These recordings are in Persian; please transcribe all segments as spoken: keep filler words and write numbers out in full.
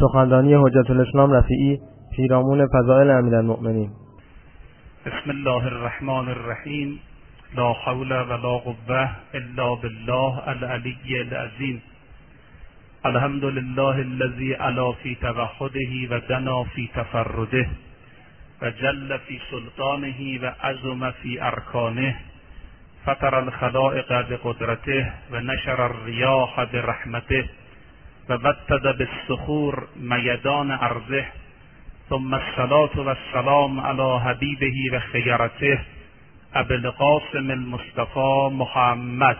سخنرانی حجت الاسلام رفیعی پیرامون فضائل امیرالمؤمنین. بسم الله الرحمن الرحیم. لا حول ولا قوة الا بالله العلی العظیم. الحمد لله الذي علا فی توحده و دنا فی تفرده و جل فی سلطانه و عظم فی ارکانه. فطر الخلائق بقدرته و نشر الریاح برحمته و وطد بالصخور میدان ارضه. ثم الصلاة والسلام على حبیبه و خیرته ابی القاسم المصطفى محمد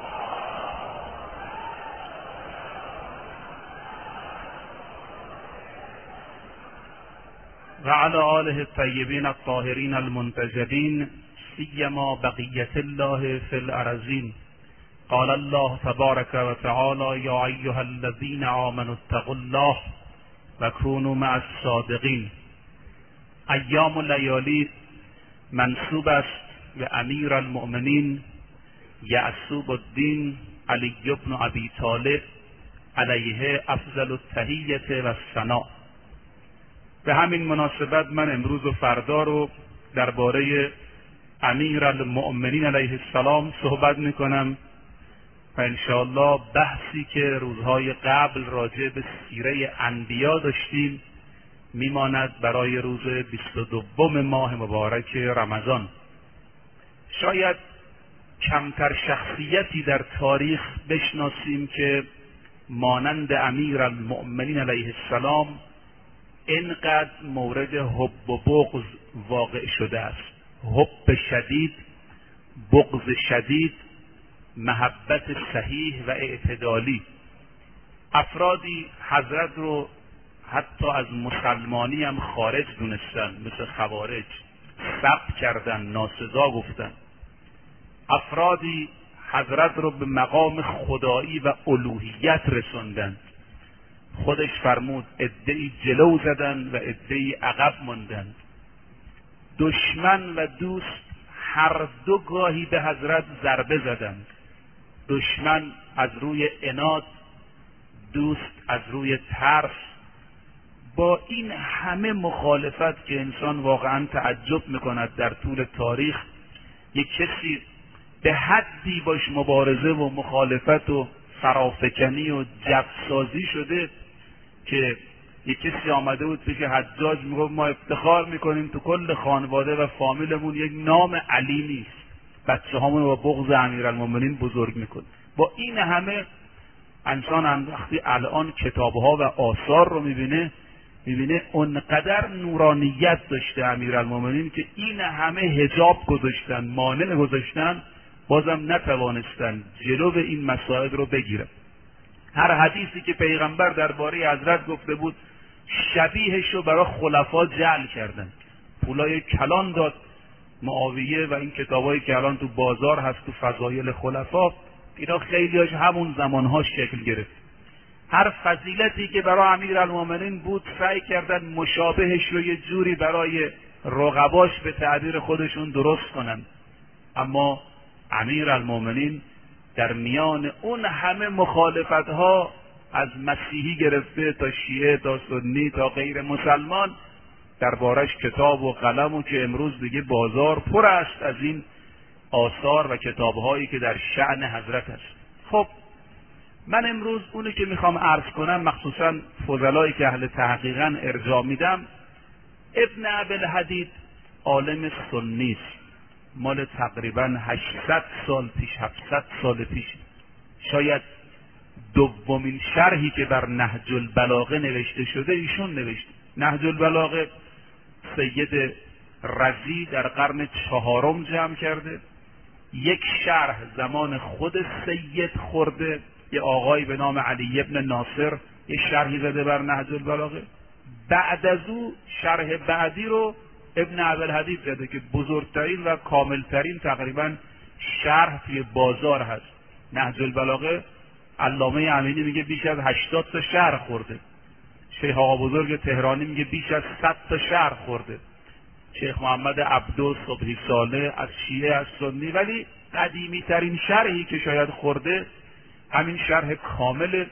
و علی آله الطیبین الطاهرین المنتجبین سیما بقیة الله فی الارضین. قال الله تبارک و تعالی یا ایها الذین آمنوا اتقوا الله و کونوا مع الصادقین. ایام و لیالی منسوب است به امیر المؤمنین یعصوب الدین علی بن ابی طالب علیه افضل التحیة و الثناء. به همین مناسبت من امروز و فردا رو درباره امیر المؤمنین علیه السلام صحبت میکنم و انشاءالله بحثی که روزهای قبل راجع به سیره انبیا داشتیم میماند برای روز بیست و دوم ماه مبارک رمضان. شاید کمتر شخصیتی در تاریخ بشناسیم که مانند امیر المؤمنین علیه السلام اینقدر مورد حب و بغض واقع شده است. حب شدید، بغض شدید، محبت صحیح و اعتدالی. افرادی حضرت رو حتی از مسلمانی هم خارج دونستن، مثل خوارج، سب کردن، ناسزا گفتن. افرادی حضرت رو به مقام خدایی و الوهیت رسوندن. خودش فرمود عده‌ای جلو زدن و عده‌ای عقب ماندند. دشمن و دوست هر دو گاهی به حضرت ضربه زدند. دشمن از روی عناد، دوست از روی ترس. با این همه مخالفت که انسان واقعا تعجب میکند در طول تاریخ یک کسی به حدی باش مبارزه و مخالفت و فرافکنی و جفسازی شده که یک کسی آمده بود پیش حجاج میگفت ما افتخار میکنیم تو کل خانواده و فامیلمون یک نام علی نیست، بچه هامون با بغض امیرالمؤمنین بزرگ میکن. با این همه انسان وقتی الان کتابها و آثار رو میبینه میبینه اونقدر نورانیت داشته امیرالمؤمنین که این همه حجاب گذاشتن، مانع گذاشتن، بازم نتوانستن جلو این مسائل رو بگیرن. هر حدیثی که پیغمبر درباره حضرت گفته بود شبیهش رو برای خلفا جعل کردن. پولای کلان داد معاویه و این کتابایی که الان تو بازار هست تو فضایل خلفا، اینا خیلیاش همون زمانها شکل گرفت. هر فضیلتی که برای امیرالمؤمنین بود سعی کردن مشابهش رو یه جوری برای رقباش به تعبیر خودشون درست کنن. اما امیرالمؤمنین در میان اون همه مخالفت ها از مسیحی گرفته تا شیعه تا سنی تا غیر مسلمان دربارش کتاب و قلم و که امروز دیگه بازار پر است از این آثار و کتابهایی که در شأن حضرت است. خب من امروز اونی که میخوام عرض کنم مخصوصا فضلایی که اهل تحقیقاً ارجاع میدم، ابن ابوالحدید عالم سنی است، مال تقریبا هشتصد سال پیش، هفتصد سال پیش. شاید دومین شرحی که بر نهج البلاغه نوشته شده ایشون نوشته. نهج البلاغه سید رضی در قرن چهارم جمع کرده. یک شرح زمان خود سید خورده، یه آقایی به نام علی ابن ناصر یه شرحی زده بر نهج البلاغه. بعد از او شرح بعدی رو ابن ابوالحدید زده که بزرگترین و کاملترین تقریبا شرح توی بازار هست. نهج البلاغه علامه امینی میگه بیش از هشتاد تا شرح خورده. شیخ آقا بزرگ تهرانی میگه بیش از صد تا شرح خورده. شیخ محمد عبدو صبحی صالح از شیعه از سنی. ولی قدیمی ترین شرحی که شاید خورده همین شرح کامل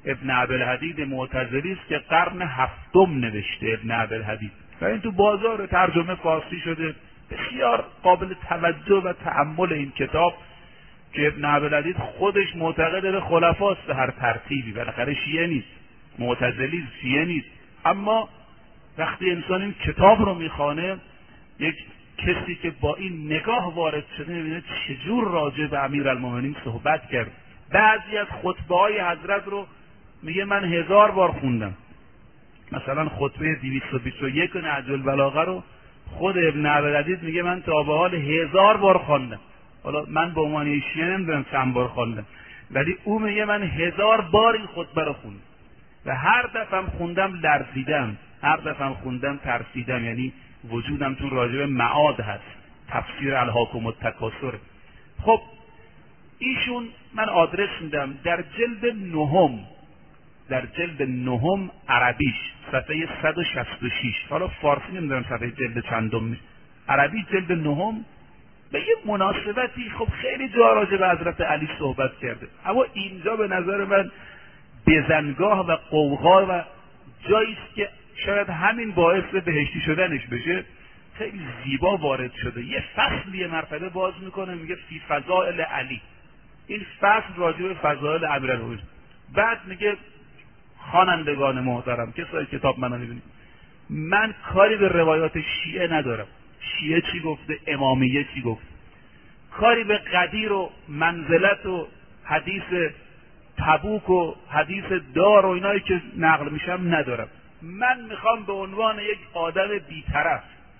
ابن ابوالحدید معتزلی است که قرن هفتم نوشته. ابن ابوالحدید و این تو بازار ترجمه فارسی شده، بسیار قابل توجه و تأمل این کتاب که ابن ابوالحدید خودش معتقد به خلفاست به هر ترتیبی، بالاخره شیعه نیست، معتزلی شیعه نیست، اما وقتی انسان این کتاب رو میخوانه، یک کسی که با این نگاه وارد شده میبینه چجور راجع به امیرالمومنین صحبت کرد. بعضی از خطبه های حضرت رو میگه من هزار بار خوندم. مثلا خطبه دویست و بیست و یک نهج البلاغه رو خود ابن ابوالحدید میگه من تا به حال هزار بار خواندم. حالا من به عنوان شیعه نمیدونم چند بار خواندم، ولی او میگه من هزار بار این خطبه رو خوندم و هر دفعه خوندم لرزیدم، هر دفعه خوندم ترسیدم. یعنی وجودم تو راجع معاد هست، تفسیر الهاکم التکاثر. خب ایشون من آدرس میدم در جلد نهم، در جلد نهم عربیش صفحه صد و شصت و شش، حالا فارسی نمیدونم صفحه جلد چندم میشه، عربی جلد نهم. به یه مناسبتی خب خیلی جا راجع به حضرت علی صحبت کرده، اما اینجا به نظر من بزنگاه و قوقا و جایی است که شاید همین باعث بهشتی شدنش بشه. خیلی زیبا وارد شده، یه فصل یه مرتبه باز میکنه میگه فی فضائل علی. این فصل راجع به فضائل امیرالمومنین. بعد میگه خوانندگان محترم، کسایی کتاب منو میبینید، من کاری به روایات شیعه ندارم، شیعه چی گفته، امامیه چی گفت، کاری به قدیر و منزلت و حدیث تبوک و حدیث دار و اینایی که نقل میشم ندارم. من میخوام به عنوان یک آدم بیطرف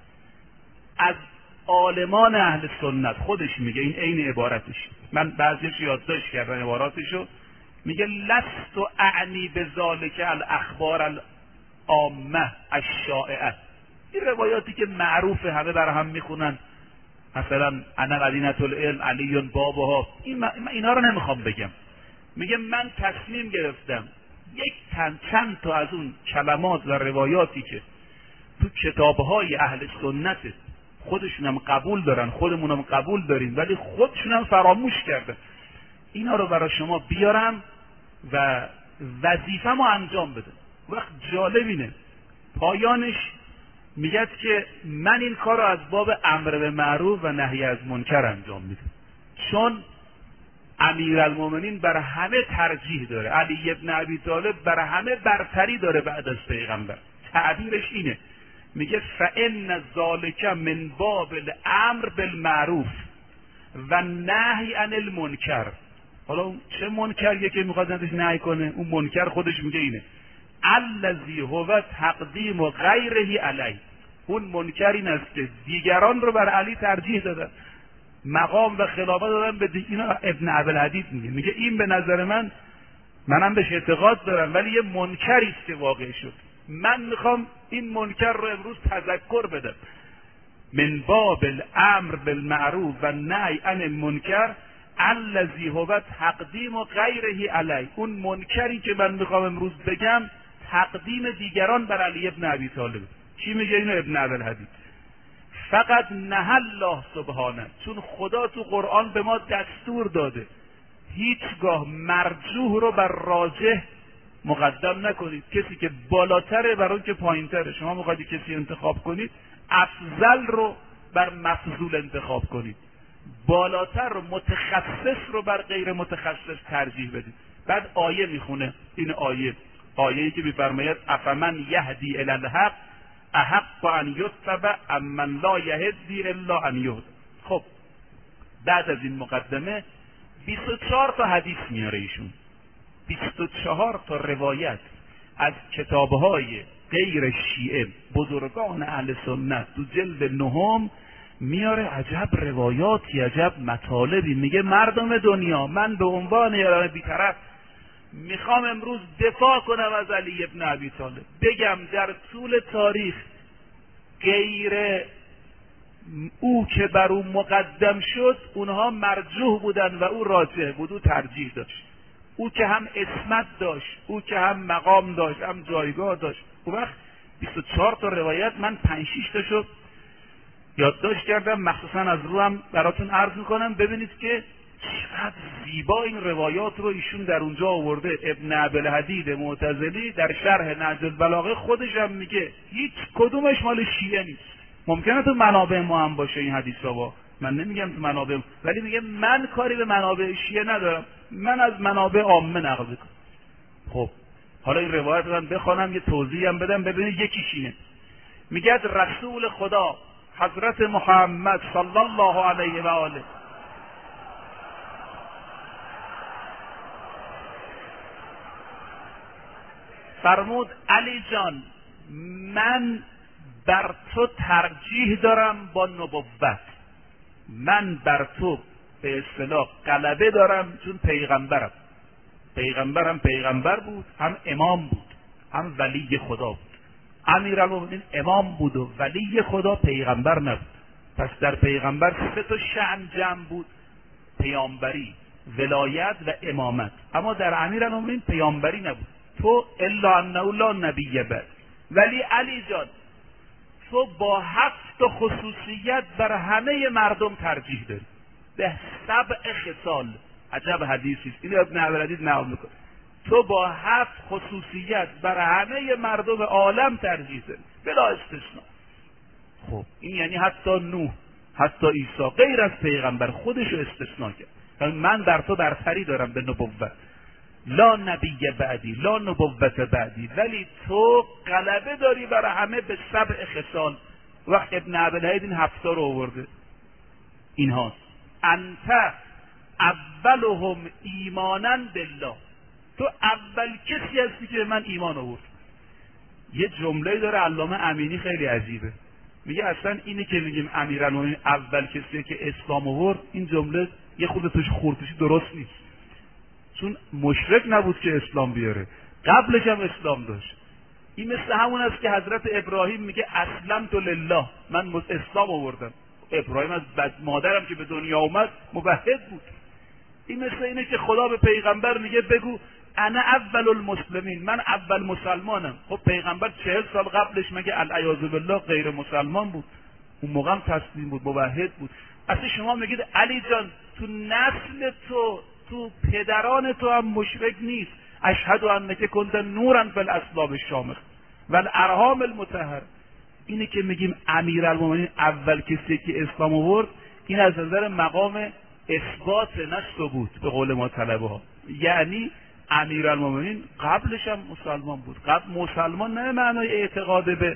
از عالمان اهل سنت، خودش میگه این عین عبارتش، من بعضیش یادداشت کردم عباراتشو، میگه لست و اعنی به ذالک الاخبار العامه الشائعه. این روایاتی که معروف همه برای هم میخونن، مثلا انا مدینة العلم علی بابها، این اینا رو نمیخوام بگم. میگه من تصمیم گرفتم یک تن چند تا از اون کلمات و روایاتی که تو کتابهای اهل سنت خودشونم قبول دارن، خودمونم قبول داریم، ولی خودشونم فراموش کردن، اینا رو برای شما بیارم و وظیفه‌مو انجام بدم. وقت جالب اینه پایانش میگه که من این کار رو از باب امر به معروف و نهی از منکر انجام میدم، چون امیرالمومنین بر همه ترجیح داره، علی ابن ابی طالب بر همه برتری داره بعد از پیغمبر. تعبیرش اینه، میگه فان ذالک من باب الامر بالمعروف و نهی عن المنکر. حالا چه منکریه که میخواد ازش نهی کنه؟ اون منکر خودش میگه اینه الذی هو تقدیم و غیره علی. اون منکر این است که دیگران رو بر علی ترجیح دادن، مقام و خلافت دادن به دی... اینا ابن ابوالحدید میگه، میگه این به نظر من، منم بهش اعتقاد دارم، ولی یه منکری است که واقع شد، من میخوام این منکر رو امروز تذکر بدم. من باب الامر بالمعروف و نهی عن المنکر الذی هو تقدیم و غیره علی. اون منکری که من میخوام امروز بگم تقدیم دیگران بر علی ابن ابی طالب. کی میگه اینو؟ ابن ابوالحدید. فقط نه الله سبحانه، چون خدا تو قرآن به ما دستور داده هیچگاه مرجوح رو بر راجح مقدم نکنید، کسی که بالاتره بر اون که پایینتره. شما میخواید کسی انتخاب کنید، افضل رو بر مفضول انتخاب کنید، بالاتر رو، متخصص رو بر غیر متخصص ترجیح بدید. بعد آیه میخونه، این آیه آیه‌ای که میفرماید افمن یهدی الی الحق احق ان یتبع امن لا یهدی الا ان یهدی. خب بعد از این مقدمه بیست و چهار تا حدیث میاره ایشون، بیست و چهار تا روایت از کتابهای غیر شیعه بزرگان اهل سنت تو جلد نهم میاره. عجب روایاتی، عجب مطالبی. میگه مردم دنیا، من به عنوان یاران بیطرف میخوام امروز دفاع کنم از علی ابن ابی طالب، بگم در طول تاریخ غیر او که بر او مقدم شد اونها مرجوح بودن و او راجح بود، او ترجیح داشت، او که هم اسمت داشت، او که هم مقام داشت، هم جایگاه داشت. اون وقت بیست و چهار تا روایت، من پنج شش تاشو یادداشت کردم، مخصوصا از رو هم براتون عرض میکنم ببینید که چقدر زیبا این روایات رو ایشون در اونجا آورده. ابن ابوالحدید معتزلی در شرح نهج البلاغه خودش هم میگه هیچ کدومش مال شیعه نیست. ممکنه تو منابع ما هم باشه این حدیثا، با من نمیگم تو منابع، ولی میگه من کاری به منابع شیعه ندارم، من از منابع عامه نقل میکنم. خب حالا این روایت رو بخوانم، یه توضیح هم بدم ببینید یکیش اینه. میگه رسول خدا حضرت محمد صلی الله علیه و آله فرمود علی جان من بر تو ترجیح دارم با نبوت، من بر تو به اصطلاح غلبه دارم چون پیغمبرم. پیغمبرم پیغمبر بود، هم امام بود، هم ولی خدا بود. امیرالمومنین امام بود و ولی خدا پیغمبر نبود. پس در پیغمبر سه تا شأن جمع بود، پیامبری، ولایت و امامت. اما در امیرالمومنین پیامبری نبود. تو الا انه لا نبی بعد. ولی علی جان تو با هفت خصوصیت بر همه مردم ترجیح داری، به سبع خصال. عجب حدیثی است. اینو ابن ابوالحدید نقل میکنه. تو با هفت خصوصیت بر همه مردم عالم ترجیح داری بلا استثناء. خب این یعنی حتی نوح، حتی عیسی غیر از پیغمبر خودشو استثناء کرد. من بر تو برتری دارم به نبوت، لا نبی بعدی، لا نبوت بعدی، ولی تو غلبه داری برای همه به سبع خصال. وقت ابن ابوالحدید این هفتا رو آورده. این هاست انت اولهم ایمانا بالله، تو اول کسی هستی که من ایمان آورد. یه جمله داره علامه امینی خیلی عجیبه، میگه اصلا اینی که میگیم امیرالمومنین اول کسیه که اسلام آورد، این جمله یه خورده توش خورتوشی درست نیست. چون مشرک نبود که اسلام بیاره، قبلش هم اسلام داشت. این مثل همون است که حضرت ابراهیم میگه اسلمت لله، من اسلام آوردم. ابراهیم از بد مادرم که به دنیا اومد موحد بود. این مثل اینه که خدا به پیغمبر میگه بگو انا اول المسلمین، من اول مسلمانم. خب پیغمبر چهل سال قبلش مگه العیاذ بالله غیر مسلمان بود؟ اون موقع هم تسلیم بود، موحد بود. اصلا شما میگید علی جان تو نسل تو، تو پدران تو هم مشرک نیست. اشهد انک کنت نورا فی الاصلاب الشامخ و الارحام المطهر. اینه که میگیم امیرالمومنین اول کسی که اسلام آورد، این از نظر مقام اثبات نه ثبوت به قول ما طلبه ها. یعنی امیرالمومنین قبلش هم مسلمان بود. قبل مسلمان نه معنای اعتقاد به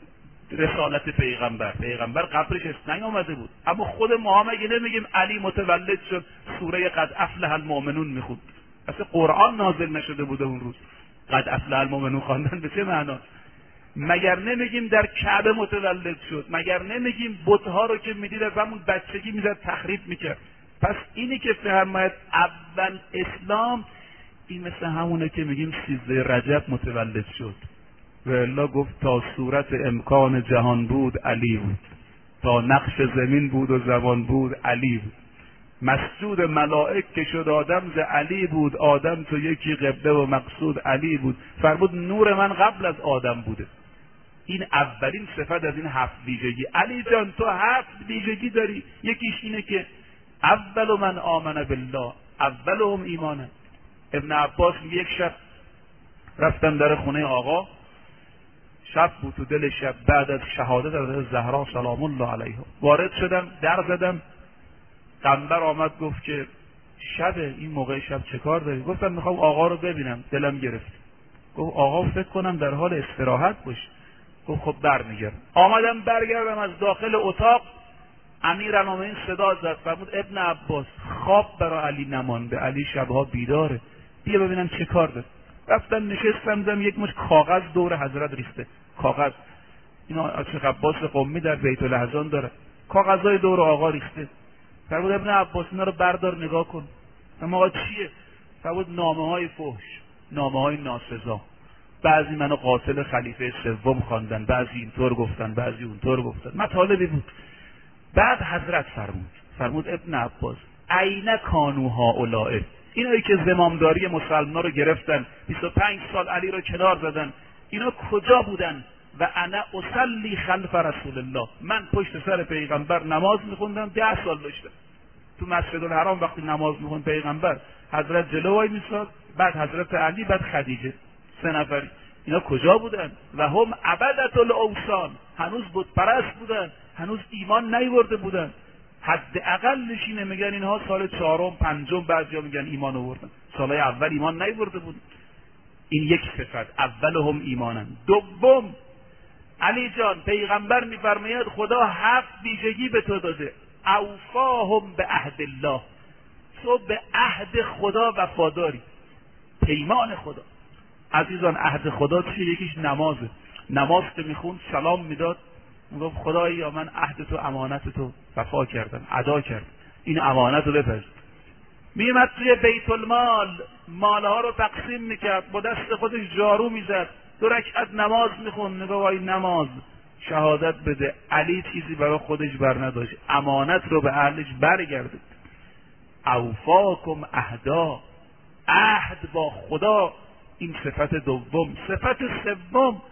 رسالت پیغمبر، پیغمبر قبلش اسلام آمده بود. اما خود ما مگه نمیگیم علی متولد شد سوره قد افلح المؤمنون میخوند؟ اصلا قرآن نازل نشده بوده اون روز. قد افلح المؤمنون خواندن به چه معنا؟ مگر نمیگیم در کعبه متولد شد؟ مگر نمیگیم بت‌ها رو که میدید از همون بچگی میزد تخریب میکرد؟ پس اینی که فرماید اول اسلام، این مثل همونه که میگیم سیزده رجب متولد شد. و الا گفت تا صورت امکان جهان بود علی بود، تا نقش زمین بود و زمان بود علی بود، مسجود ملائک که شد آدم ز علی بود، آدم تو یکی قبله و مقصود علی بود. فرمود نور من قبل از آدم بوده. این اولین صفت از این هفت ویژگی. علی جان تو هفت ویژگی داری. یکیش اینه که اول من آمن بالله، اولهم ایمانه. ابن عباس یک شب رفتم در خونه آقا، شب بود تو دل شب، بعد از شهادت از زهرا سلام الله علیها وارد شدم، در زدم. قنبر آمد گفت که شب این موقع شب چه کار داری؟ گفتم میخوام آقا رو ببینم، دلم گرفت. گفت آقا فکر کنم در حال استراحت باشه. گفت خب برمیگردم. آمدم برگردم، از داخل اتاق امیرالمومنین صدا زد، فرمود ابن عباس خواب برای علی نمانده، علی شبها بیداره، بیا ببینم چه کار داره. رفتم نشستم، دیدم یک مش کاغذ دور حضرت ریخته. کاغذ اینا از شیخ عباس قمی در بیت الاحزان داره، کاغذای دور آقا ریخته. فرمود ابن عباس اینا رو بردار نگاه کن. اما آقا چیه؟ فرمود نامه های فحش، نامه های ناسزا. بعضی منو قاتل خلیفه سوم خواندن، بعضی اینطور گفتن، بعضی اونطور گفتن، مطالبی بود. بعد حضرت فرمود فرمود ابن عباس عین کانوها اولائه، اینایی که زمامداری مسلمان رو گرفتن، بیست و پنج سال علی رو کنار زدن، اینا کجا بودن؟ و انا اصلی خلف رسول الله، من پشت سر پیغمبر نماز میخوندم، ده سال داشتم. تو مسجد الحرام وقتی نماز میخوند پیغمبر حضرت جلو وای میساد، بعد حضرت علی، بعد خدیجه، سه نفر. اینا کجا بودن؟ و هم عبدة الاوثان، هنوز بت پرست بودن، هنوز ایمان نیورده بودن. حداقلش اینه، میگن اینها سال چهارم پنجم، بعضیا میگن ایمان آوردن، سالهای اول ایمان نیورده بود. این یک صفت، اولهم ایمانن. دوم، علی جان پیغمبر میفرماید خدا هفت ویژگی به تو داده، اوفاهم به عهد الله، تو به عهد خدا وفاداری، پیمان خدا. عزیزان عهد خدا چیه؟ یکیش نمازه. نماز که میخوند سلام میداد، میگفت خدایا من عهد تو امانت تو وفا کردم، ادا کردم، این امانت رو بپذیر. میمد توی بیت المال مالها رو تقسیم میکرد، با دست خودش جارو میزد، دو رکعت نماز میخوند، میگه وای نماز شهادت بده علی چیزی برای خودش بر نداشت، امانت رو به اهلش برگردد. اوفاکم عهدا، عهد با خدا، این صفت دوم. صفت سوم،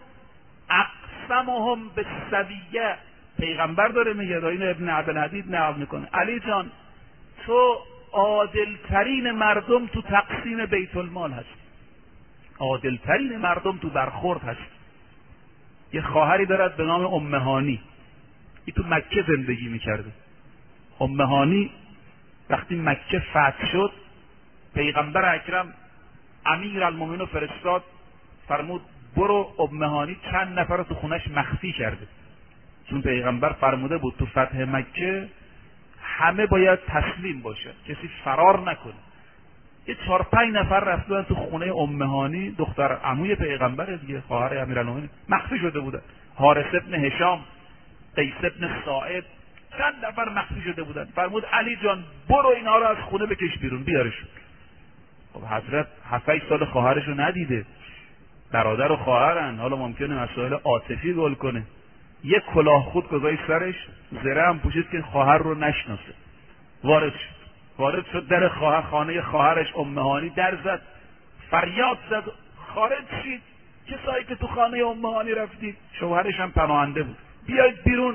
اقسمهم بالسویه، پیغمبر داره میگه، این ابن عبدالحدید نقل میکنه، علی جان تو عادلترین مردم تو تقسیم بیت المال هست، عادلترین مردم تو برخورد هست. یه خواهری دارد به نام ام هانی، این تو مکه زندگی میکرده. ام هانی وقتی مکه فتح شد، پیغمبر اکرم امیر المومنین فرستاد، فرمود برو ام هانی چند نفر رو تو خونش مخفی کرده، چون پیغمبر فرموده بود تو فتح مکه همه باید تسلیم باشه، کسی فرار نکنه. یه چهار پنج نفر رفتن تو خونه ام هانی، دختر عموی پیغمبر دیگه، خواهر امیرالمومنین، مخفی شده بودن. حارث ابن هشام، قیس ابن ساعد، چند نفر مخفی شده بودن. فرمود علی جان برو اینا رو از خونه بکش بیرون، بیارشون. خب حضرت هفت سال خواهرش رو ندیده، برادر و خواهرن، حالا ممکنه مسائل عاطفی گل کنه. یک کلاه خود گذاشت سرش، زره هم پوشید که خواهر رو نشناسه. وارد شد وارد شد در خواهر خانه خواهرش ام هانی در زد، فریاد زد خارج شید، کسایی که تو خانه ام هانی رفتید. شوهرش هم پناهنده بود، بیاید بیرون.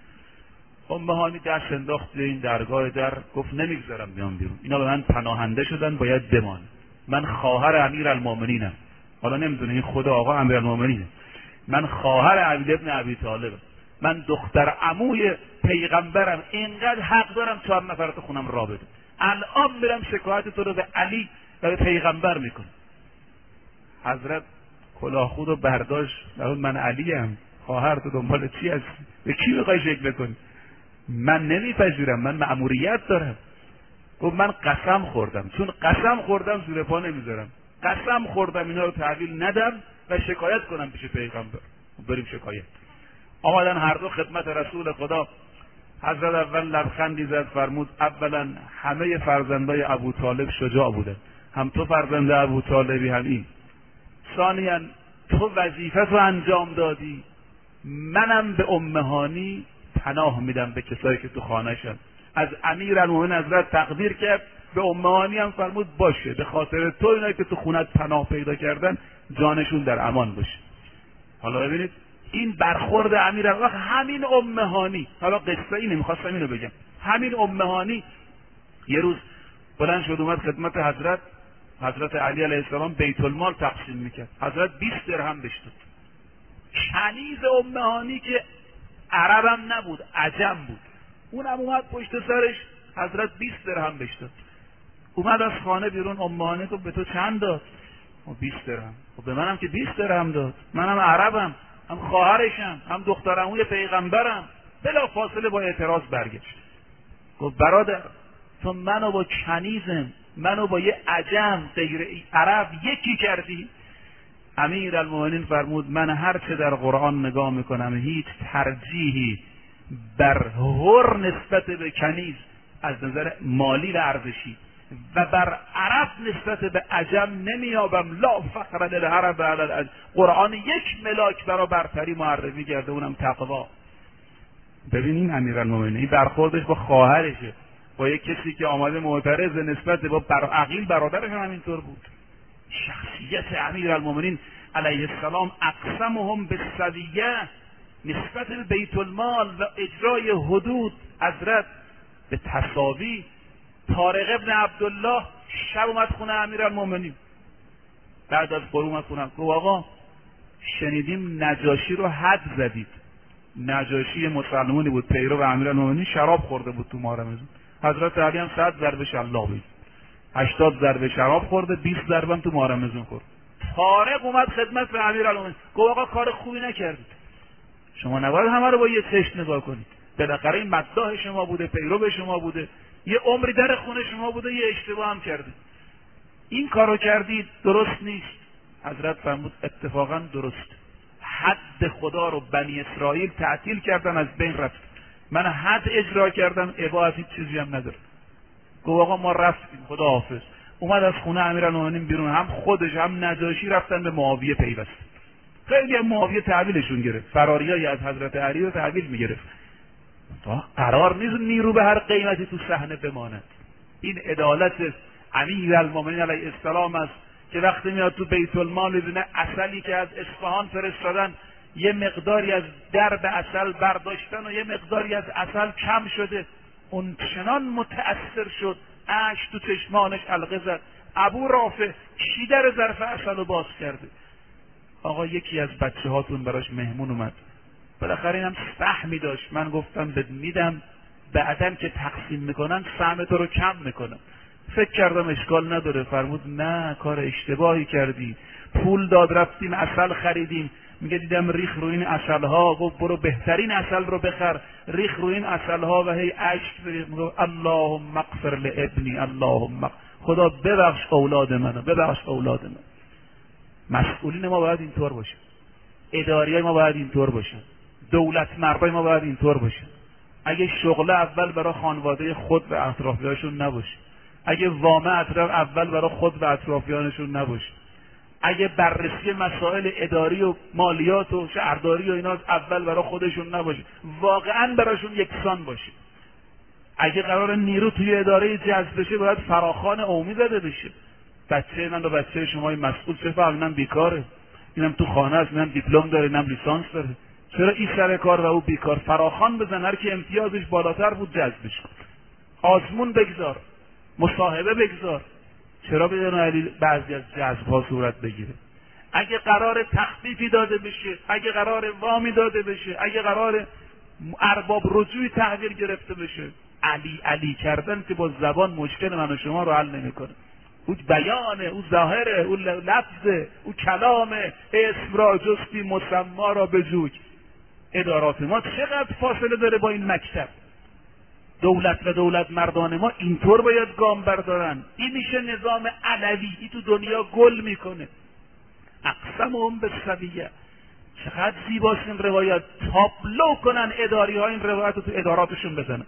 ام هانی دست انداخت به این درگاه در، گفت نمیگذارم بیام بیرون، اینا به من پناهنده شدن، باید بمان. من خواهر امیرالمومنینم، حالا نمیدونه این خود آقا امیرالمومنینه، من خواهر علی ابن ابی طالبم، من دختر عموی پیغمبرم، اینقدر حق دارم چهار نفر تو خونم را بده. الان میرم شکایت تو رو به علی و به پیغمبر میکنم. حضرت کلاه خود رو برداشت، من علیم، خواهر تو دنبال چی هستی؟ به کی میخوای شکل کنی؟ من نمیپذیرم، من مأموریت دارم. گفت من قسم خوردم، چون قسم خوردم زیر پا نمیذارم، قسم خوردم اینا رو تحویل ندم و شکایت کنم پیش پیغمبر. بریم شکایت. آمدن هر دو خدمت رسول خدا. حضرت اول لبخندی زد، فرمود اولا همه فرزندای ابو طالب شجاع بودن، هم تو فرزند ابو طالبی هم این. ثانیاً تو وظیفه رو انجام دادی، منم به ام هانی پناه میدم به کسایی که تو خانه‌شن. از امیرالمومنین حضرت تقدیر کرد، به ام هانی هم فرمود باشه، به خاطر تو اینایی که تو خونت پناه پیدا کردن جانشون در امان باشه. حالا ببینید این برخورد امیرالمومنین، همین ام هانی، حالا قصه اینه، میخواستم اینو بگم، همین ام هانی یه روز بلند شد اومد خدمت حضرت، حضرت علی علیه السلام بیت المال تقسیم میکرد، حضرت بیست درهم بهش داد. کنیز ام هانی که عربم نبود، عجم بود، اونم اومد پشت سرش، حضرت بیست درهم بهش داد. اومد از خانه بیرون، ام هانی گفت به تو چند داد؟ بیست درهم. خب به منم که بیست درهم داد، منم عربم، هم خواهرشم، هم دخترعموی پیغمبرم. بلا فاصله با اعتراض برگشت، گفت برادر تو منو با کنیزم، منو با یه عجم غیر عرب یکی کردی؟ امیرالمومنین فرمود من هر چه در قرآن نگاه میکنم هیچ ترجیحی بر هر نسبت به کنیز از نظر مالی و ارزشی و بر عرب نسبت به عجم نمیابم. لا فخر للعرب علی العجم. قرآن یک ملاک برای برتری معرفی کرده، اونم تقوا. ببینین امیرالمومنین این برخوردش با خواهرشه، با یک کسی که آمده معترض نسبت با بر عقیل برادرش هم همینطور بود. شخصیت امیرالمومنین علیه السلام اقسمهم بالسویه، نسبت به بیت المال و اجرای حدود حضرت به تساوی طارق ابن عبدالله شب اومد خونه امیرالمومنین، بعد از غروب اومد خونه، گفت آقا شنیدیم نجاشی رو حد زدید. نجاشی مسلمانی بود، پیرو امیرالمومنین، شراب خورده بود تو ماه رمضان. حضرت علی هم صد ضربه شلاق بود، هشتاد ضربه شراب خورده، بیست ضربه هم تو ماه رمضان خورد. طارق اومد خدمت به امیرالمومنین، گفت آقا کار خوبی نکردید، شما نباید همه رو با یه چشم نگاه کنید، بالاخره این مداح شما بوده، پیرو به شما بوده، یه عمری در خونه شما بوده، یه اشتباه هم کرده، این کارو کردید، درست نیست. حضرت فرمود اتفاقا درست، حد خدا رو بنی اسرائیل تعطیل کردن، از بین رفت، من حد اجرا کردم، ابا از هیچ چیزی هم نداره. گفت آقا ما رفتیم، خدا حافظ. اومد از خونه امیرالمومنین بیرون، هم خودش هم نجاشی رفتن به معاویه پیوست. خیلی هم معاویه تحویلشون گرفت، فراریای از حضرت علی رو تحویل میگرفت. قرار نیست نیرو به هر قیمتی تو صحنه بماند. این عدالت امیرالمومنین علیه السلام است که وقتی میاد تو بیت المال میبینه عسلی که از اصفهان فرستادن، یه مقداری از درب عسل برداشتن و یه مقداری از عسل کم شده، اون چنان متأثر شد، اشک تو چشمانش حلقه زد. ابو رافع کی در ظرف عسل رو باز کرده؟ آقا یکی از بچه هاتون براش مهمون اومد، بالاخره اینم سهمی داشت، من گفتم بد میدم، بعدن که تقسیم میکنن سهم تو رو کم میکنن. فکر کردم اشکال نداره. فرمود نه، کار اشتباهی کردی، پول داد رفتیم عسل خریدیم، میگه دیدم ریخ رو این عسل ها. گفت برو بهترین عسل رو بخر. ریخ رو این عسل ها و هی اشک بریخت. میگه اللهم اغفر لابنی، اللهم خدا ببخش اولاد منو، ببخش اولاد من. مسئولین ما باید اینطور باشه، اداریای ما باید اینطور باشه، دولت مردای ما باید اینطور باشه. اگه شغل اول برای خانواده خود و اطرافیانشون نباشه، اگه وامه اطراف اول برای خود و اطرافیانشون نباشه، اگه بررسی مسائل اداری و مالیات و شهرداری و اینا اول برای خودشون نباشه، واقعا براشون یکسان باشه. اگه قرار نیرو توی اداره جذب بشه، باید فراخوان عمومی زده بشه. بچه من و بچه شما مسئول چه فهم، اینم بیکاره، اینم تو خانه است، اینم دیپلم داره، اینم لیسانس داره، چرا این سر کار و او بیکار؟ فراخوان بزن، هر کی امتیازش بالاتر بود جذبش کن. آزمون بگذار، مصاحبه بگذار، چرا بدون بعضی از جذب ها صورت بگیره؟ اگه قرار تخفیفی داده بشه، اگه قرار وامی داده بشه، اگه قرار ارباب رجوعی تحویل گرفته بشه، علی علی کردن که با زبان مشکل من و شما رو حل نمیکنه. او بیانه، او ظاهره، او لفظه، او کلامه. اسم را جستی مسما را بجوی. ادارات ما چقدر فاصله داره با این مکتب. دولت و دولت مردان ما اینطور باید گام بردارن. این میشه نظام علوی، این تو دنیا گل میکنه. اقسمهم بالسویه. چقدر زیباست این روایت، تابلو کنن اداری ها این روایت رو تو اداراتشون بزنن.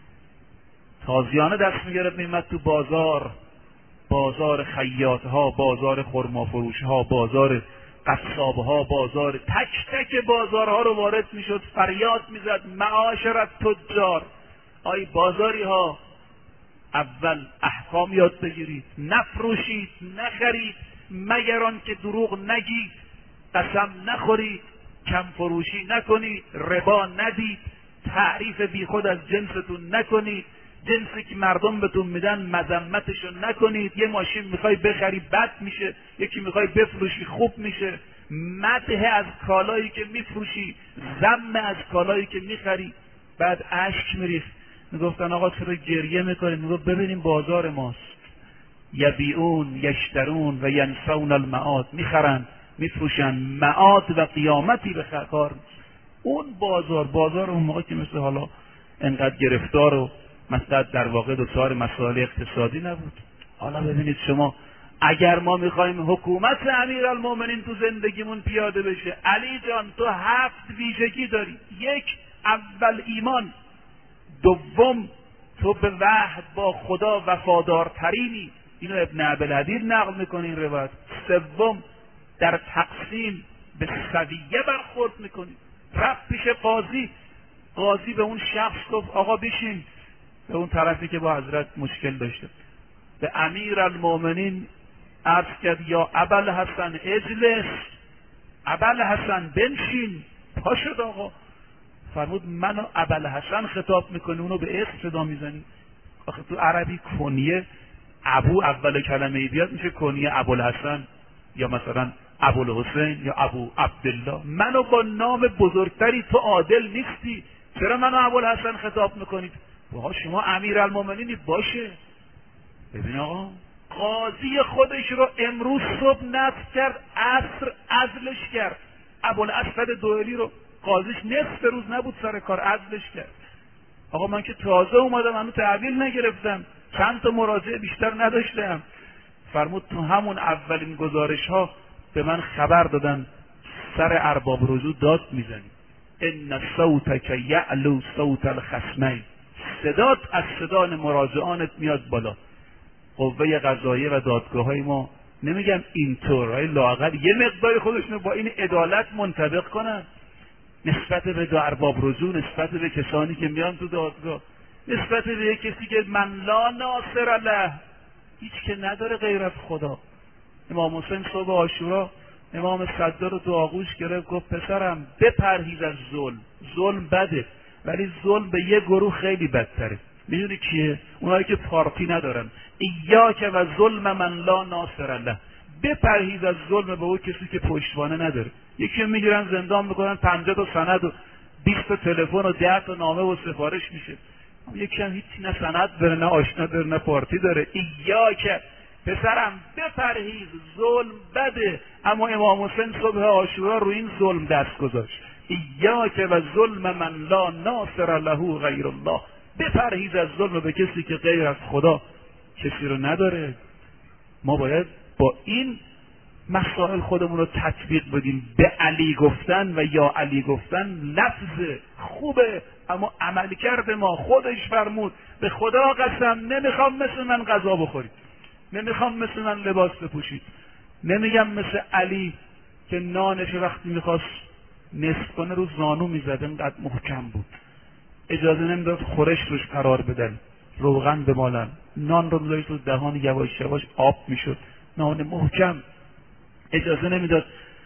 تازیانه دست میگرفت میمد تو بازار، بازار خیاط ها، بازار خرما فروش ها، بازار قصاب ها، بازار تک تک بازارها رو وارد میشد، فریاد میزد معاشرت تجار، آی بازاری ها، اول احکام یاد بگیرید، نفروشید، نخرید مگر آن که دروغ نگید، قسم نخورید، کم فروشی نکنید، ربا ندید، تعریف بیخود از جنستون نکنید، جنسی که مردم بهتون میدن مذمتشو نکنید. یه ماشین میخوای بخری بد میشه، یکی میخوای بفروشی خوب میشه. مدح از کالایی که میفروشی، ذم از کالایی که میخری. بعد اشک میریخت، میگفتن آقا چرا گریه میکنید؟ میگفت ببینیم بازار ماست، یبیعون یشترون و ینسون المعاد، میخرن میفروشن، معاد و قیامتی به کار. اون بازار بازار اون موقع که مثل حالا انقدر گرفتار و مثلا در واقع دچار مسائل اقتصادی نبود. حالا ببینید شما، اگر ما میخوایم حکومت امیرالمومنین تو زندگیمون پیاده بشه، علی جان تو هفت ویژگی داری. یک، اول ایمان. دوم، تو به وحی با خدا وفادارترینی، اینو ابن عبدالحدید نقل میکنه این روایت. سوم، در تقسیم به سویه برخورد میکنی. رفت پیش قاضی، قاضی به اون شخص گفت آقا بشین، به اون طرفی که با حضرت مشکل داشته، به امیرالمومنین عرض کرد یا ابوالحسن اجلس، ابوالحسن بنشین. پا شد آقا، فرمود منو ابوالحسن خطاب میکنی، اونو به اسم صدا میزنی؟ آخه تو عربی کنیه ابو اول کلمه بیاد میشه کنیه ابوالحسن یا مثلا ابوالحسین یا ابو عبدالله. منو با نام بزرگتری تو عادل نیستی، چرا منو ابوالحسن خطاب میکنید؟ آقا شما امیرالمومنینی. باشه. ببین آقا قاضی خودش رو امروز صبح نصب کرد، عصر عزلش کرد. ابوالاسود دوئلی رو قاضیش نصف روز نبود سر کار، عزلش کرد. آقا من که تازه اومدم، هنوز تحویل نگرفتم، چند تا مراجعه بیشتر نداشتم. فرمود تو همون اولین گزارش ها به من خبر دادن سر ارباب رجوع داد میزنی، ان صوتک یعلو صوت الخصمین، صدات از صدای مراجعانت میاد بالا. قوه قضاییه و دادگاه های ما نمیگم اینطور، ولی لااقل یه مقداری خودشونو با این عدالت منطبق کنن نسبت به دو ارباب رجوع، نسبت به کسانی که میان تو دادگاه، نسبت به کسی که من لا ناصر له، هیچ که نداره غیر از خدا. امام حسین صبح عاشورا امام صدر رو تو آغوش گرفت، گفت پسرم بپرهیز از ظلم، ظلم بده ولی ظلم به یه گروه خیلی بدتره. میدونی کیه؟ اونایی که پارتی ندارن. ایاک و ظلم من لا ناصر له، بپرهیز از ظلم به اون کسی که پشتوانه نداره. یکی میگیرن زندان میکنن، پنجاه تا سند و بیست تا تلفن و ده تا نامه و سفارش میشه. یکی هم هیچی، نه سند داره، نه آشنا داره، نه پارتی داره. ایاک پسرم بپرهیز، ظلم بده. اما امام حسین صبح عاشورا رو این ظلم دست گذاشت. ایاک و ظلم من لا ناصر له غیر الله، بپرهیز از ظلم به کسی که غیر از خدا کسی رو نداره. ما باید با این مسائل خودمون رو تطبیق بدیم. به علی گفتن و یا علی گفتن لفظ خوبه، اما عمل کرده ما خودش فرمود به خدا قسم نمیخوام مثل من غذا بخورید، نمیخوام مثل من لباس بپوشید. نمیگم مثل علی که نانش وقتی میخواست نصف کنه رو زانو میزد، اینقدر محکم بود، اجازه نمیداد خورش روش قرار بدن، روغن بمالن، نان رو میذاشت تو دهان، یواش یواش آب میشد، نان محکم. اجازه نمیداد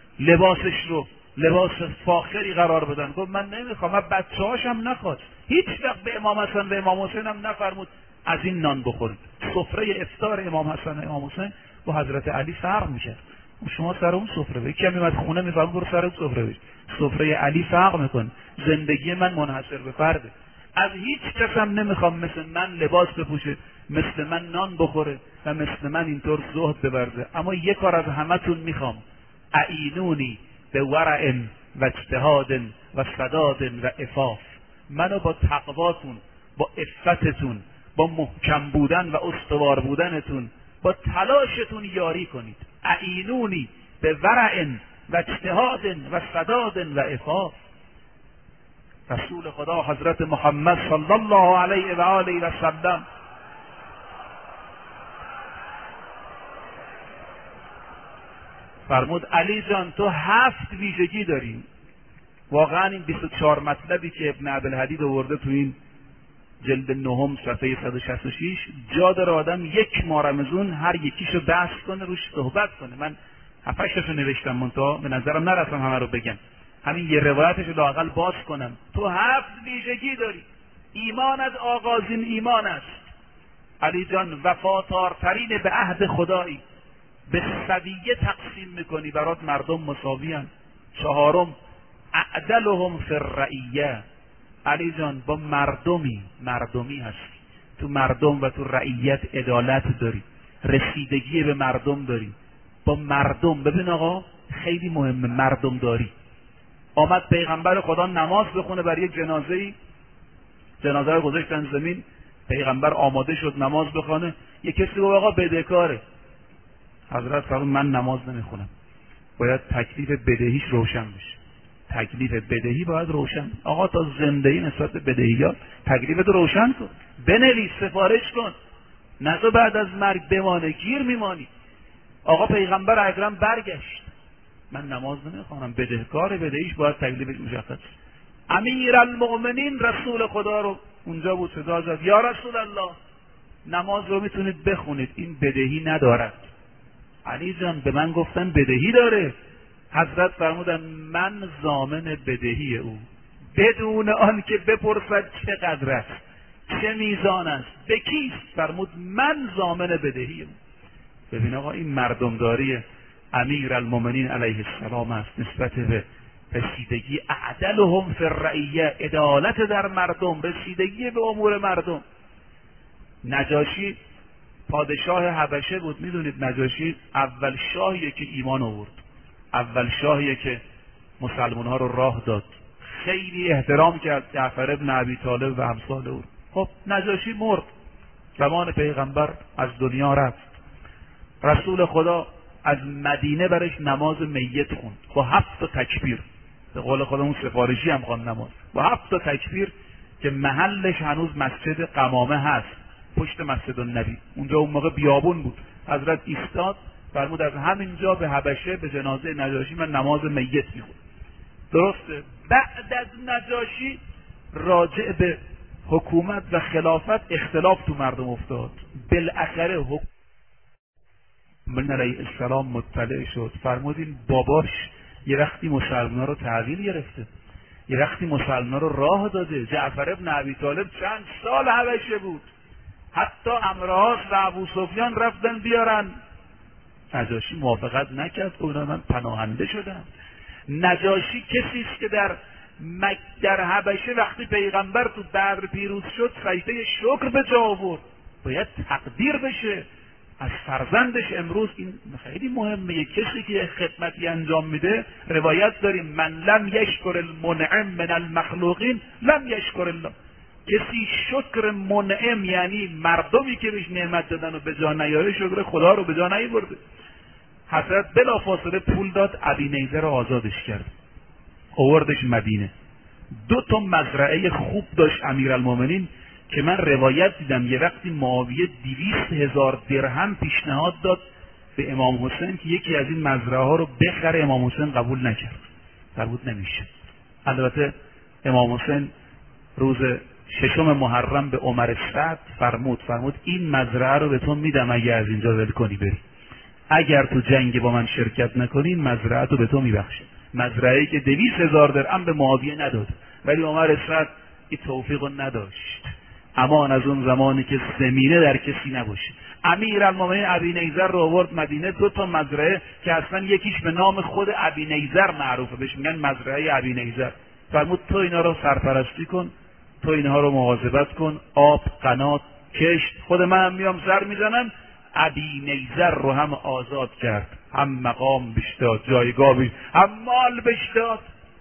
لباسش رو لباس فاخری قرار بدن. گفت من نمیخوام، من بچه هاشم نخواست. هیچ وقت به امام حسن و امام حسین هم نفرمود از این نان بخورید. سفره افطار امام حسن و امام حسین با حضرت علی فرق میشه. شما سر اون سفره بگی، کمی از خونه میفرمود برو سر اون سفره بگی. سفره علی فرق میکنه. زندگی من منحصر به فرده. از هیچ کس هم نمیخوام مثل من لباس بپوشه، مثل من نان بخوره و مثل من اینطور زهد ببرزه. اما یک کار از همتون میخوام، اعینونی به ورع و اجتهاد و سداد و عفاف. منو با تقواتون، با عفتتون، با محکم بودن و استوار بودنتون، با تلاشتون یاری کنید. اعینونی به ورع و اجتهاد و سداد و عفاف. رسول خدا حضرت محمد صلی الله علیه و آله و سلم فرمود علی جان تو هفت ویژگی داری. واقعا این بیست و چهار مطلبی که ابن عبدالحدید آورده تو این جلد نهم صفحه صد و شصت و شش جا داره آدم یک ماه رمضان هر یکیشو بحث کنه، روش صحبت کنه. من هفتشتاشو نوشتم، منتها به نظرم نرسم همه رو بگم، همین یه روایتش رو لااقل باز کنم. تو هفت ویژگی داری. ایمان از آغازین ایمان است. علی جان وفاتارترین به عهد خدایی، به سویه تقسیم میکنی، برات مردم مساوی هستند. چهارم اعدلهم فی الرعیه. علی جان با مردمی مردمی هستی، تو مردم و تو رعیت عدالت داری، رسیدگی به مردم داری، با مردم. ببین آقا خیلی مهمه مردم داری. آمد پیغمبر خدا نماز بخونه برای یک جنازه‌ای، جنازه رو گذاشتن زمین، پیغمبر آماده شد نماز بخونه، یک کسی گفت آقا بدهکاره. حضرت فرمود من نماز نمیخونم، باید تکلیف بدهیش روشن بشه. تکلیف بدهی باید روشن. آقا تا زندگی نسبت به بدهیات تکلیفت روشن کن، بنویس، سفارش کن، نذار بعد از مرگ بمانه، گیر میمانی. آقا پیغمبر اکرم برگشت، من نماز نمیخوانم، بدهکار، بدهیش باید تکلیفش مشخص. امیرالمؤمنین رسول خدا رو اونجا بود، صدا زد یا رسول الله نماز رو میتونید بخونید، این بدهی ندارد. علی جان به من گفتن بدهی داره. حضرت فرمودن من ضامن بدهی او، بدون آن که بپرسد چقدر است. چه میزان است؟ به کیست؟ فرمود من ضامن بدهیم. ببین آقا، این مردمداری امیرالمومنین علیه السلام است نسبت به رسیدگی اعدلهم فی الرعیه، عدالت در مردم، رسیدگی به امور مردم. نجاشی پادشاه حبشه بود. میدونید نجاشی اول شاهیه که ایمان آورد، اول شاهیه که مسلمان ها رو راه داد، خیلی احترام کرد جعفر ابن ابی طالب و امثال او. خب نجاشی مرد، زمان پیغمبر از دنیا رفت. رسول خدا از مدینه برش نماز میت خوند با هفت تا تکبیر، به قول خودمون سفارشی هم خوند نماز با هفت تا تکبیر که محلش هنوز مسجد قمامه هست پشت مسجد النبی. اونجا اون موقع بیابون بود. حضرت ایستاد فرمود از همینجا به حبشه به جنازه نجاشی من نماز میت میخوند. درسته بعد از نجاشی راجع به حکومت و خلافت اختلاف تو مردم افتاد. بالاخره حکومت من علیه السلام مطلع شد، فرمود این باباش یه وقتی مسلمان رو تحویل گرفته، یه وقتی مسلمان رو راه داده. جعفر ابن ابی طالب چند سال حبشه بود، حتی عمرو و ابو سفیان رفتن بیارن، نجاشی موافقت نکرد. اونا من پناهنده شدم. نجاشی کسی است که در مک در حبشه وقتی پیغمبر تو بدر پیروز شد سجده شکر به جا آورد. باید تقدیر بشه از فرزندش. امروز این خیلی مهمه، یک کسی که خدمتی انجام میده، روایت داریم من لم یشکر المنعم من المخلوقین لم یشکر الله. کسی شکر منعم یعنی مردمی که بهش نعمت دادن و به جا نیاره، شکر خدا رو به جا نیاورده. حضرت بلافاصله پول داد، ابی نیزه رو آزادش کرد، آوردش مدینه. دو تا مزرعه خوب داشت امیرالمومنین که من روایت دیدم یه وقتی معاویه دویست هزار درهم پیشنهاد داد به امام حسین که یکی از این مزرعه ها رو بخره، امام حسین قبول نکرد، فرمود نمیشه. البته امام حسین روز ششم محرم به عمر سعد فرمود فرمود این مزرعه رو به تو میدم اگه از اینجا ول کنی بری، اگر تو جنگ با من شرکت نکنی این مزرعه رو به تو میبخشه. مزرعه‌ای که دویست هزار درهم به معاویه نداد، ولی عمر سعد این توفیق رو نداشت. امان از اون زمانی که زمینه در کسی نباشه. امیرالمومنین ابی نیزر رو آورد مدینه، دو تا مزرعه که اصلا یکیش به نام خود ابی نیزر معروفه، بهش میگن مزرعه ابی نیزر. فرمود تو اینا رو سرپرستی کن، تو اینها رو مواظبت کن، آب، قنات، کشت، خود منم میام سر میزنم. ابی نیزر رو هم آزاد کرد، هم مقام بشداد، جایگاه بشداد، هم مال بشداد.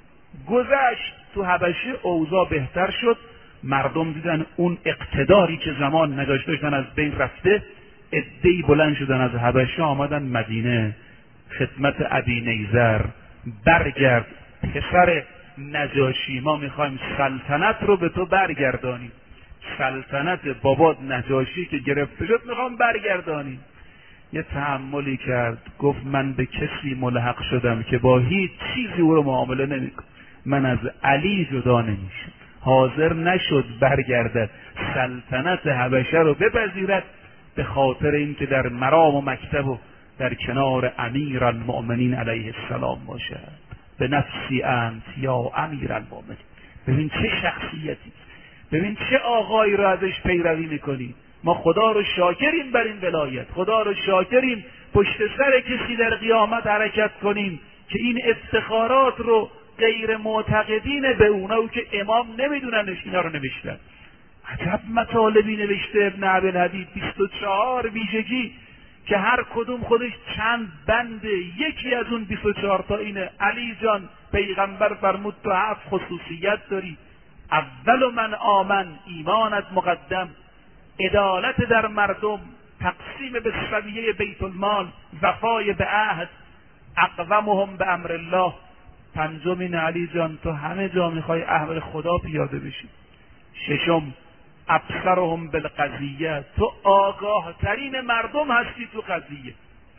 گذشت تو حبشه اوضاع بهتر شد، مردم دیدن اون اقتداری که زمان نجاشی داشتن از بین رفته، عده‌ای بلند شدن از حبشه آمدن مدینه خدمت ابی نیزر. برگرد پسر نجاشی، ما میخوایم سلطنت رو به تو برگردانیم، سلطنت بابات نجاشی که گرفته شد میخوام برگردانیم. یه تحملی کرد، گفت من به کسی ملحق شدم که با هیچ چیزی او رو معامله نمیکنم، من از علی جدا نمیشم. حاضر نشد برگردد سلطنت حبشه رو بپذیرد به خاطر اینکه در مرام و مکتب و در کنار امیرالمؤمنین علیه السلام باشد. به نفسی انت یا امیرالمؤمنین. ببین چه شخصیتی، ببین چه آقایی رو ازش پیروی میکنی. ما خدا رو شاکریم بر این ولایت، خدا رو شاکریم پشت سر کسی در قیامت حرکت کنیم که این افتخارات رو غیر معتقدین به اونا که امام نمیدوننش اینا رو نوشتن. عجب مطالبی نوشته ابن عبدالحدید، بیست و چهار ویژگی که هر کدوم خودش چند بنده. یکی از اون بیست و چهار تا اینه علی جان پیغمبر فرمود تو هفت خصوصیت داری. اول من آمن، ایمانت مقدم، عدالت در مردم، تقسیم به سویه بیت المال، وفای به عهد، اقومهم به امر الله. پنجم این علی جان تو همه جا میخوای امر خدا پیاده بشی. ششم ابصرهم بالقضیه، تو آگاه ترین مردم هستی تو قضیه.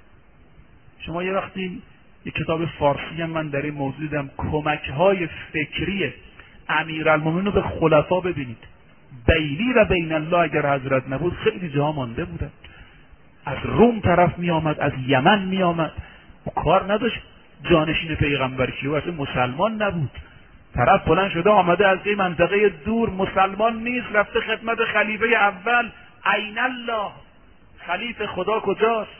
شما یه وقتی یه کتاب فارسی هم من در این موضوع دیدم، کمک های فکری امیرالمومنین رو به خلفا ببینید. بیلی و بین الله اگر حضرت نبود خیلی جا مانده بودن. از روم طرف می آمد، از یمن می آمد، کار نداشت جانشین پیغمبر کیه، اصلا مسلمان نبود. طرف بلند شده آمده از یه منطقه دور، مسلمان نیست، رفته خدمت خلیفه اول. عین الله، خلیفه خدا کجاست؟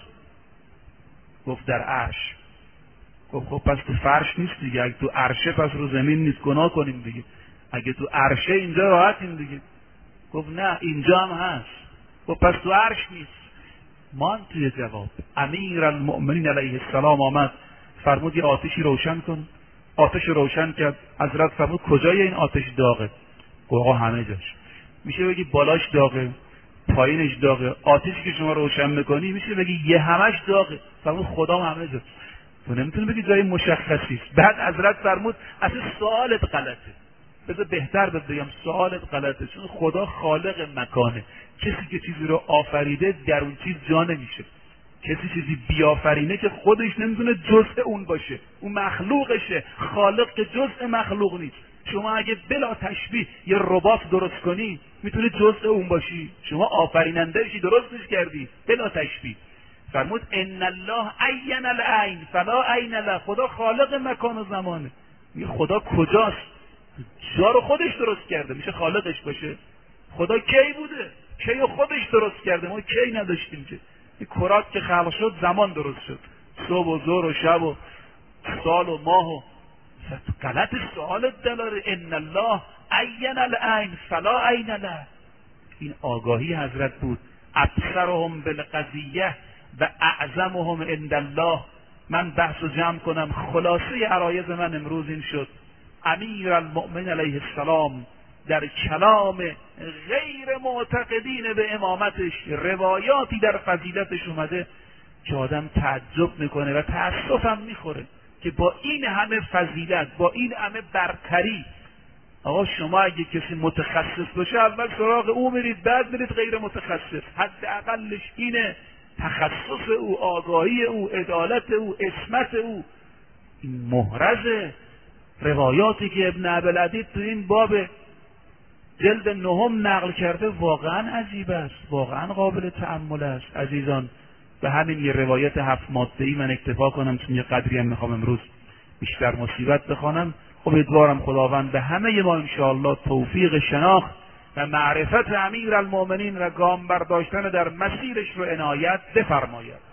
گفت در عرش. گفت خب پس تو فرش نیست دیگه، اگه تو عرشه پس رو زمین نیست، گناه کنیم دیگه. اگه تو عرشه اینجا راحتیم دیگه. گفت نه اینجا هم هست. گفت پس تو عرش نیست. مان توی جواب امیر المؤمنین علیه السلام آمد فرمود یه آتشی روشن کن. آتش روشن کرد. حضرت فرمود کجای این آتش داغه؟ گفت آقا همه جاش. میشه بگی بالاش داغه، پایینش داغه؟ آتشی که شما روشن میکنی میشه بگی یه همش داغه؟ فرمود خدا همه جاست. تو نمیتونی بگی جای مشخصی است. بعد حضرت فرمود اصلا سوالت غلطه. بذار بهتر بگم سوالت غلطه، چون خدا خالق مکانه. کسی که چیزی رو آفریده در اون چیز جا نمیشه. کسی چیزی بیافرینه که خودش نمیتونه جزء اون باشه، اون مخلوقشه. خالق که جزء مخلوق نیست. شما اگه بلا تشبیه یه ربات درست کنی میتونه جزء اون باشی. شما آفرینندهشی، درستش کردی بلا تشبیه. فرمود ان الله عین العین فلا عین له. خدا خالق مکان و زمانه. میگه خدا کجاست؟ جا رو خودش درست کرده، میشه خالقش باشه؟ خدا کی بوده؟ کی خودش درست کرده، ما کی نداشتیم که. این کرات که خلق شد زمان درست شد، صبح و ظهر و شب و سال و ماه و غلط سوالت دلاره. ان الله عین العین فلا عین له. این آگاهی حضرت بود. ابصرهم بالقضیه و اعظمهم عند الله. من بحث رو جمع کنم، خلاصه عرایض من امروز این شد: امیر المؤمن علیه السلام در کلام غیر معتقدین به امامتش روایاتی در فضیلتش اومده که آدم تعجب میکنه و تأسفم میخوره که با این همه فضیلت، با این همه برتری، آقا شما اگه کسی متخصص باشه اول سراغ او میرید، بعد میرید غیر متخصص. حداقلش اینه، تخصص او، آگاهی او، عدالت او، عصمت او. این محرز روایاتی که ابن ابوالعدید تو این باب جلد نهم نقل کرده واقعا عجیب است، واقعا قابل تأمل است. عزیزان به همین یه روایت هفت ماده‌ای من اکتفا کنم، چون یه قدری هم میخوام امروز بیشتر مصیبت بخوانم. امیدوارم خداوند به همه ما انشاءالله توفیق شناخت و معرفت امیر المؤمنین و گام برداشتن در مسیرش رو عنایت بفرماید.